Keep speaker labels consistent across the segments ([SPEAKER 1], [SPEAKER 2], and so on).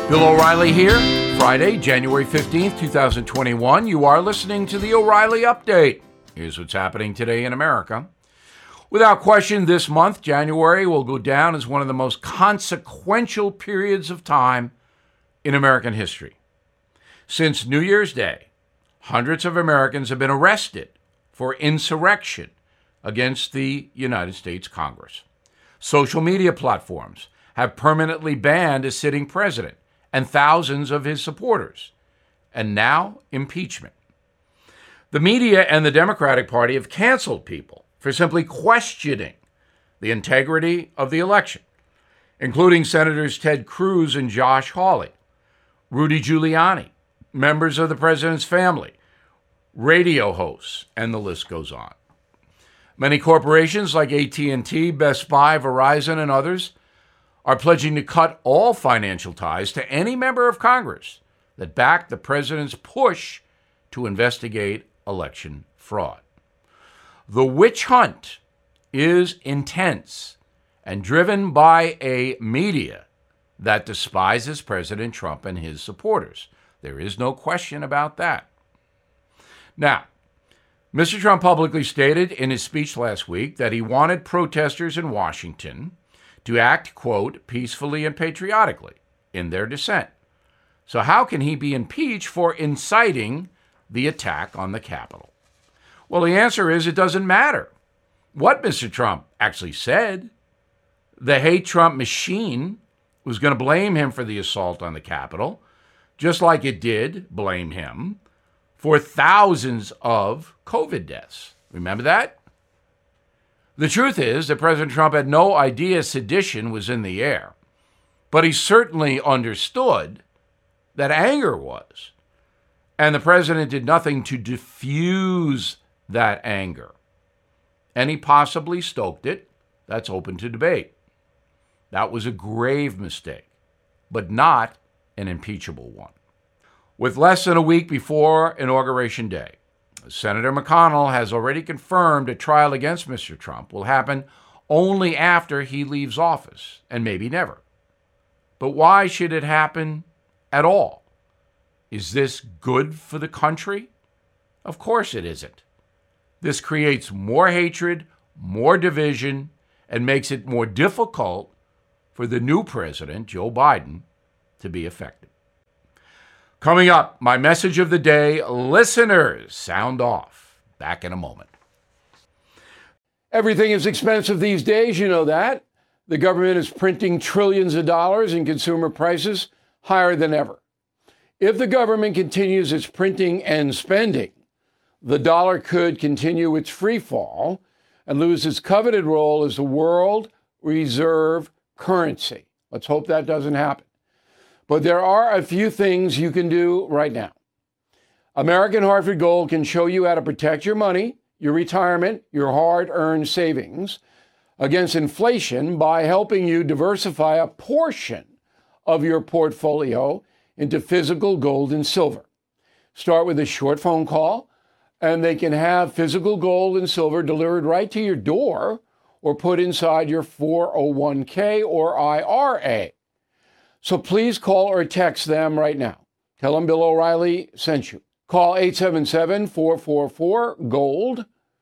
[SPEAKER 1] Bill O'Reilly here, Friday, January 15th, 2021. You are listening to the O'Reilly Update. Here's what's happening today in America. Without question, this month, January, will go down as one of the most consequential periods of time in American history. Since New Year's Day, hundreds of Americans have been arrested for insurrection against the United States Congress. Social media platforms have permanently banned a sitting president and thousands of his supporters. And now, impeachment. The media and the Democratic Party have canceled people for simply questioning the integrity of the election, including Senators Ted Cruz and Josh Hawley, Rudy Giuliani, members of the president's family, radio hosts, and the list goes on. Many corporations like AT&T, Best Buy, Verizon, and others are pledging to cut all financial ties to any member of Congress that backed the president's push to investigate election fraud. The witch hunt is intense and driven by a media that despises President Trump and his supporters. There is no question about that. Now, Mr. Trump publicly stated in his speech last week that he wanted protesters in Washington to act, quote, peacefully and patriotically in their dissent. So how can he be impeached for inciting the attack on the Capitol? Well, the answer is it doesn't matter what Mr. Trump actually said. The hate Trump machine was going to blame him for the assault on the Capitol, just like it did blame him for thousands of COVID deaths. Remember that? The truth is that President Trump had no idea sedition was in the air, but he certainly understood that anger was, and the president did nothing to diffuse that anger. And he possibly stoked it. That's open to debate. That was a grave mistake, but not an impeachable one. With less than a week before Inauguration Day, Senator McConnell has already confirmed a trial against Mr. Trump will happen only after he leaves office, and maybe never. But why should it happen at all? Is this good for the country? Of course it isn't. This creates more hatred, more division, and makes it more difficult for the new president, Joe Biden, to be effective. Coming up, my message of the day, listeners, sound off. Back in a moment.
[SPEAKER 2] Everything is expensive these days, you know that. The government is printing trillions of dollars and consumer prices higher than ever. If the government continues its printing and spending, the dollar could continue its free fall and lose its coveted role as the world reserve currency. Let's hope that doesn't happen. But there are a few things you can do right now. American Hartford Gold can show you how to protect your money, your retirement, your hard-earned savings against inflation by helping you diversify a portion of your portfolio into physical gold and silver. Start with a short phone call, and they can have physical gold and silver delivered right to your door or put inside your 401k or IRA. So please call or text them right now. Tell them Bill O'Reilly sent you. Call 877-444-GOLD,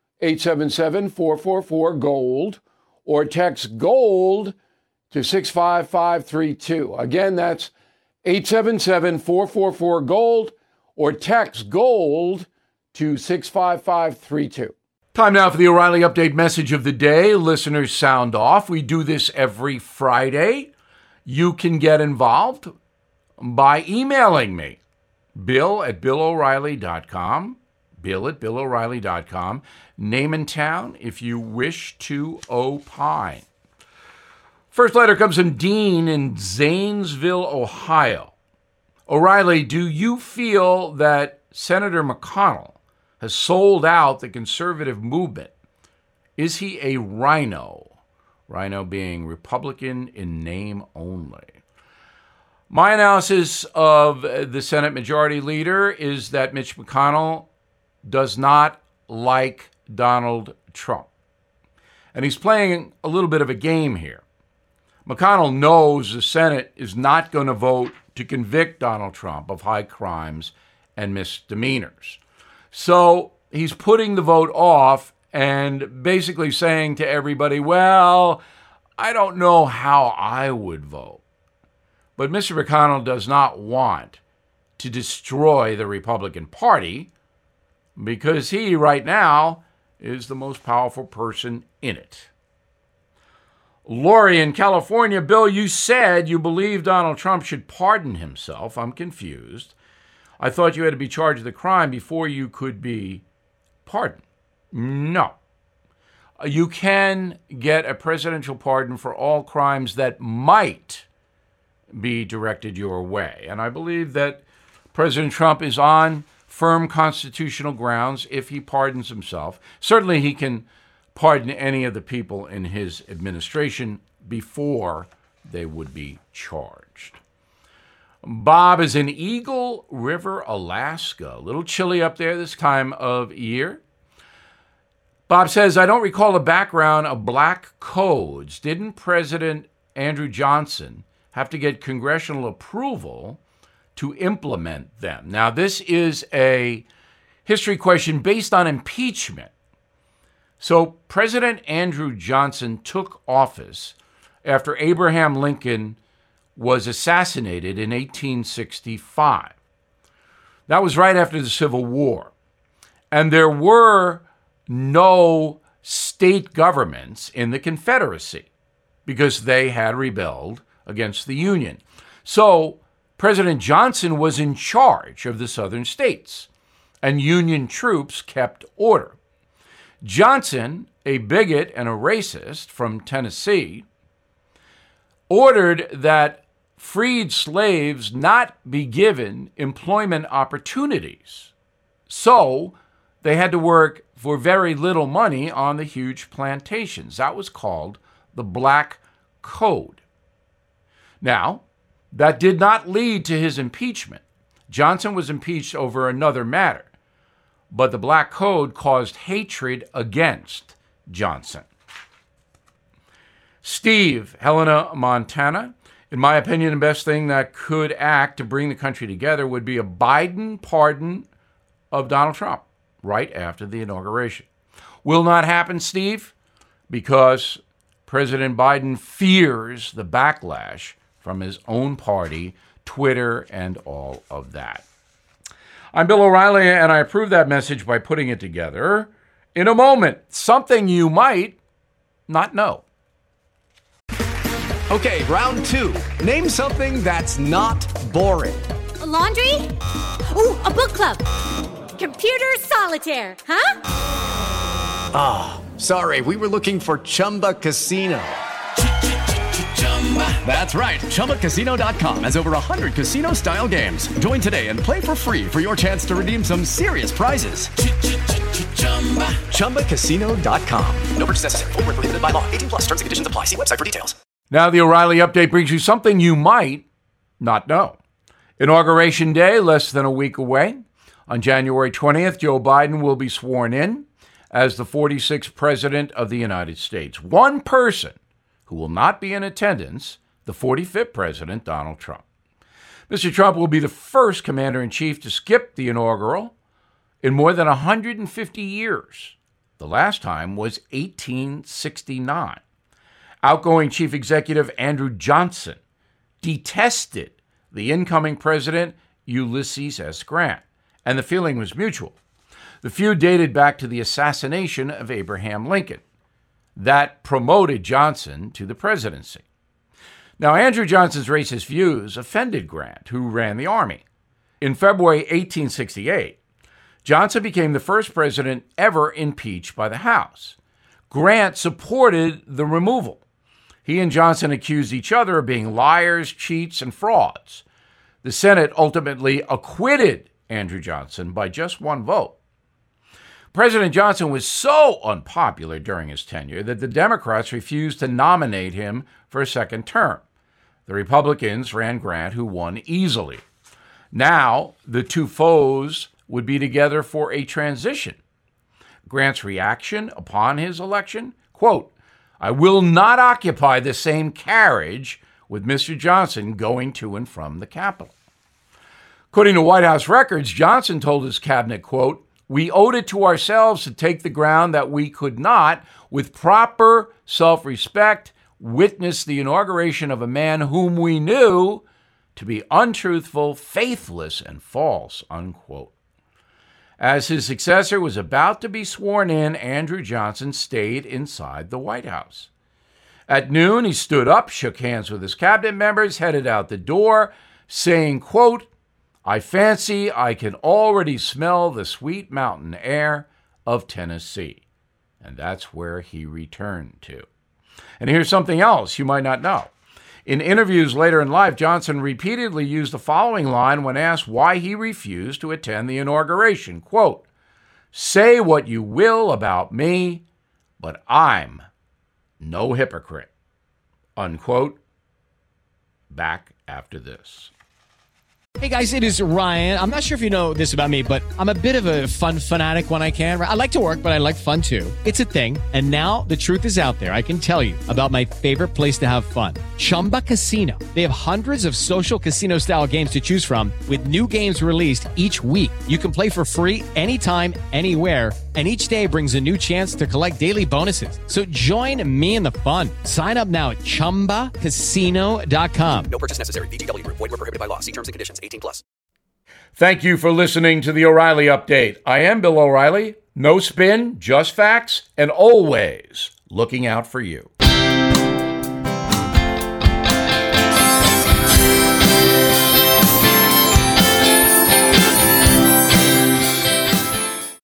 [SPEAKER 2] 877-444-GOLD, or text GOLD to 65532. Again, that's 877-444-GOLD, or text GOLD to 65532.
[SPEAKER 1] Time now for the O'Reilly Update message of the day. Listeners, sound off. We do this every Friday. You can get involved by emailing me, bill@BillO'Reilly.com, bill@BillO'Reilly.com, name and town if you wish to opine. First letter comes from Dean in Zanesville, Ohio. O'Reilly, do you feel that Senator McConnell has sold out the conservative movement? Is he a rhino? Rhino being Republican in name only. My analysis of the Senate Majority Leader is that Mitch McConnell does not like Donald Trump. And he's playing a little bit of a game here. McConnell knows the Senate is not going to vote to convict Donald Trump of high crimes and misdemeanors. So he's putting the vote off and basically saying to everybody, well, I don't know how I would vote. But Mr. McConnell does not want to destroy the Republican Party because he, right now, is the most powerful person in it. Lori in California, Bill, you said you believe Donald Trump should pardon himself. I'm confused. I thought you had to be charged with a crime before you could be pardoned. No. You can get a presidential pardon for all crimes that might be directed your way. And I believe that President Trump is on firm constitutional grounds if he pardons himself. Certainly he can pardon any of the people in his administration before they would be charged. Bob is in Eagle River, Alaska. A little chilly up there this time of year. Bob says, I don't recall the background of black codes. Didn't President Andrew Johnson have to get congressional approval to implement them? Now, this is a history question based on impeachment. So President Andrew Johnson took office after Abraham Lincoln was assassinated in 1865. That was right after the Civil War. And there were no state governments in the Confederacy because they had rebelled against the Union. So President Johnson was in charge of the southern states, and Union troops kept order. Johnson, a bigot and a racist from Tennessee, ordered that freed slaves not be given employment opportunities. So they had to work for very little money on the huge plantations. That was called the Black Code. Now, that did not lead to his impeachment. Johnson was impeached over another matter, but the Black Code caused hatred against Johnson. Steve, Helena, Montana. In my opinion, the best thing that could act to bring the country together would be a Biden pardon of Donald Trump right after the inauguration. Will not happen, Steve, because President Biden fears the backlash from his own party, Twitter, and all of that. I'm Bill O'Reilly, and I approve that message by putting it together in a moment. Something you might not know.
[SPEAKER 3] Okay, round two. Name something that's not boring.
[SPEAKER 4] A laundry? Ooh, a book club. Computer solitaire, huh?
[SPEAKER 3] Ah, sorry, we were looking for Chumba Casino. That's right, ChumbaCasino.com has over 100 casino-style games. Join today and play for free for your chance to redeem some serious prizes. ChumbaCasino.com. No purchase necessary. Void where prohibited by law. 18+ terms and conditions apply. See website for details.
[SPEAKER 1] Now the O'Reilly Update brings you something you might not know. Inauguration Day, less than a week away. On January 20th, Joe Biden will be sworn in as the 46th President of the United States. One person who will not be in attendance, the 45th President, Donald Trump. Mr. Trump will be the first commander-in-chief to skip the inaugural in more than 150 years. The last time was 1869. Outgoing Chief Executive Andrew Johnson detested the incoming president, Ulysses S. Grant, and the feeling was mutual. The feud dated back to the assassination of Abraham Lincoln. That promoted Johnson to the presidency. Now, Andrew Johnson's racist views offended Grant, who ran the Army. In February 1868, Johnson became the first president ever impeached by the House. Grant supported the removal. He and Johnson accused each other of being liars, cheats, and frauds. The Senate ultimately acquitted Andrew Johnson by just one vote. President Johnson was so unpopular during his tenure that the Democrats refused to nominate him for a second term. The Republicans ran Grant, who won easily. Now, the two foes would be together for a transition. Grant's reaction upon his election, quote, I will not occupy the same carriage with Mr. Johnson going to and from the Capitol. According to White House records, Johnson told his cabinet, quote, "We owed it to ourselves to take the ground that we could not, with proper self-respect, witness the inauguration of a man whom we knew to be untruthful, faithless, and false," unquote. As his successor was about to be sworn in, Andrew Johnson stayed inside the White House. At noon, he stood up, shook hands with his cabinet members, headed out the door, saying, quote, "I fancy I can already smell the sweet mountain air of Tennessee." And that's where he returned to. And here's something else you might not know. In interviews later in life, Johnson repeatedly used the following line when asked why he refused to attend the inauguration. Quote, "Say what you will about me, but I'm no hypocrite." Unquote. Back after this.
[SPEAKER 5] Hey guys, it is Ryan. I'm not sure if you know this about me, but I'm a bit of a fun fanatic when I can. I like to work, but I like fun too. It's a thing. And now the truth is out there. I can tell you about my favorite place to have fun. Chumba Casino. They have hundreds of social casino style games to choose from with new games released each week. You can play for free anytime, anywhere. And each day brings a new chance to collect daily bonuses. So join me in the fun. Sign up now at ChumbaCasino.com.
[SPEAKER 6] No purchase necessary. VGW Group. Void where prohibited by law. See terms and conditions. 18+.
[SPEAKER 1] Thank you for listening to the O'Reilly Update. I am Bill O'Reilly. No spin, just facts, and always looking out for you.